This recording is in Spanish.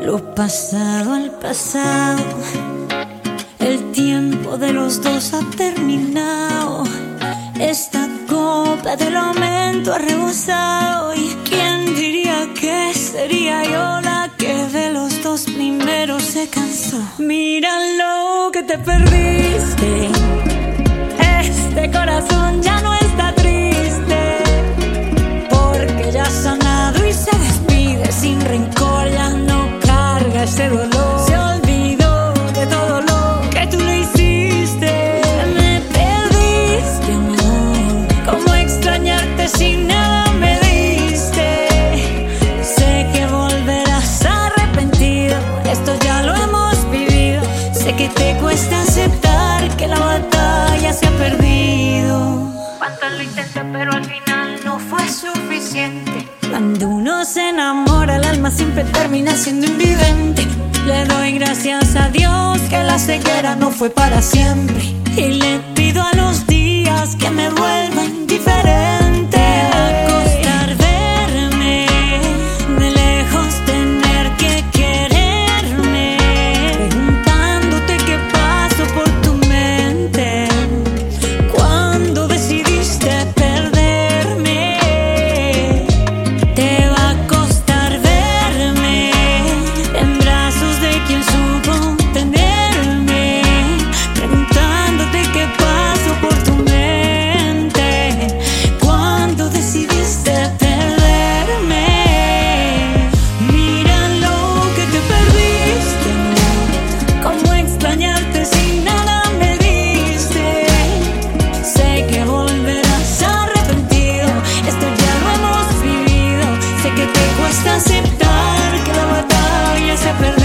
Lo pasado al pasado, el tiempo de los dos ha terminado. Esta copa del aumento ha rebosado. ¿Y quién diría que sería yo la que de los dos primeros se cansó? Mira lo que te perdiste. Este corazón ya no está triste, porque ya ha sanado y se despide sin rencor. Ya no carga ese dolor. Se olvidó de todo lo que tú le hiciste. Me perdiste, amor. ¿Cómo extrañarte si nada me diste? Sé que volverás arrepentido. Esto ya lo hemos vivido. Sé que te cuesta aceptar que la batalla se ha perdido. Cuánto lo intenté, pero al final no fue suficiente. Cuando uno se enamora, el alma siempre termina siendo invidente. Le doy gracias a Dios que la ceguera no fue para siempre. Y le pido a los días que me vuelvan diferente. A costar verme, de lejos tener que quererme, preguntándote qué pasó por tu mente cuando decidiste perderme. Te va a costar verme en brazos de quien supo tenerme, preguntándote qué pasó por tu mente cuando decidiste perderme. Mira lo que te perdiste, amor. Cómo extrañarte si nada me diste. Sé que volverás arrepentido. Esto ya lo hemos vivido. Sé que te cuesta aceptar que la batalla se ha perdido.